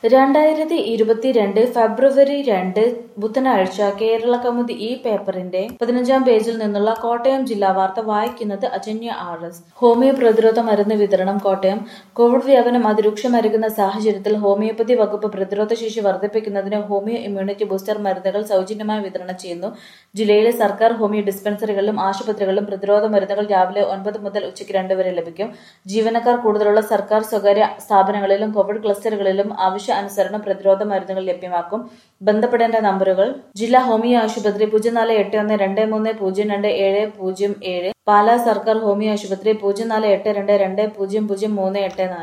2022 ഫെബ്രുവരി 2 ബുധനാഴ്ച കേരളകൗമുദി ഈ പേപ്പറിന്റെ 15-ാം പേജിൽ നിന്നുള്ള കോട്ടയം ജില്ലാ വാർത്ത വായിക്കുന്നത് അജന്യ RS. ഹോമിയോ പ്രതിരോധ മരുന്ന് വിതരണം കോട്ടയം. കോവിഡ് വ്യാപനം അതിരൂക്ഷമായിരിക്കുന്ന സാഹചര്യത്തിൽ ഹോമിയോപ്പതി വകുപ്പ് പ്രതിരോധശേഷി വർദ്ധിപ്പിക്കുന്നതിന് ഹോമിയോ ഇമ്മ്യൂണിറ്റി ബൂസ്റ്റർ മരുന്നുകൾ സൗജന്യമായി വിതരണം ചെയ്യുന്നു. ജില്ലയിലെ സർക്കാർ ഹോമിയോ ഡിസ്പെൻസറികളിലും ആശുപത്രികളിലും പ്രതിരോധ മരുന്നുകൾ രാവിലെ 9 മുതൽ ഉച്ചയ്ക്ക് 2 വരെ ലഭിക്കും. ജീവനക്കാർ കൂടുതലുള്ള സർക്കാർ സ്വകാര്യ സ്ഥാപനങ്ങളിലും കോവിഡ് ക്ലസ്റ്ററുകളിലും ആവശ്യാനുസരണം പ്രതിരോധ മരുന്നുകൾ ലഭ്യമാക്കും. ബന്ധപ്പെടേണ്ട നമ്പറുകൾ: ജില്ലാ ഹോമിയോ ആശുപത്രി 048123027707, പാലാ സർക്കാർ ഹോമിയോ ആശുപത്രി 0482200384.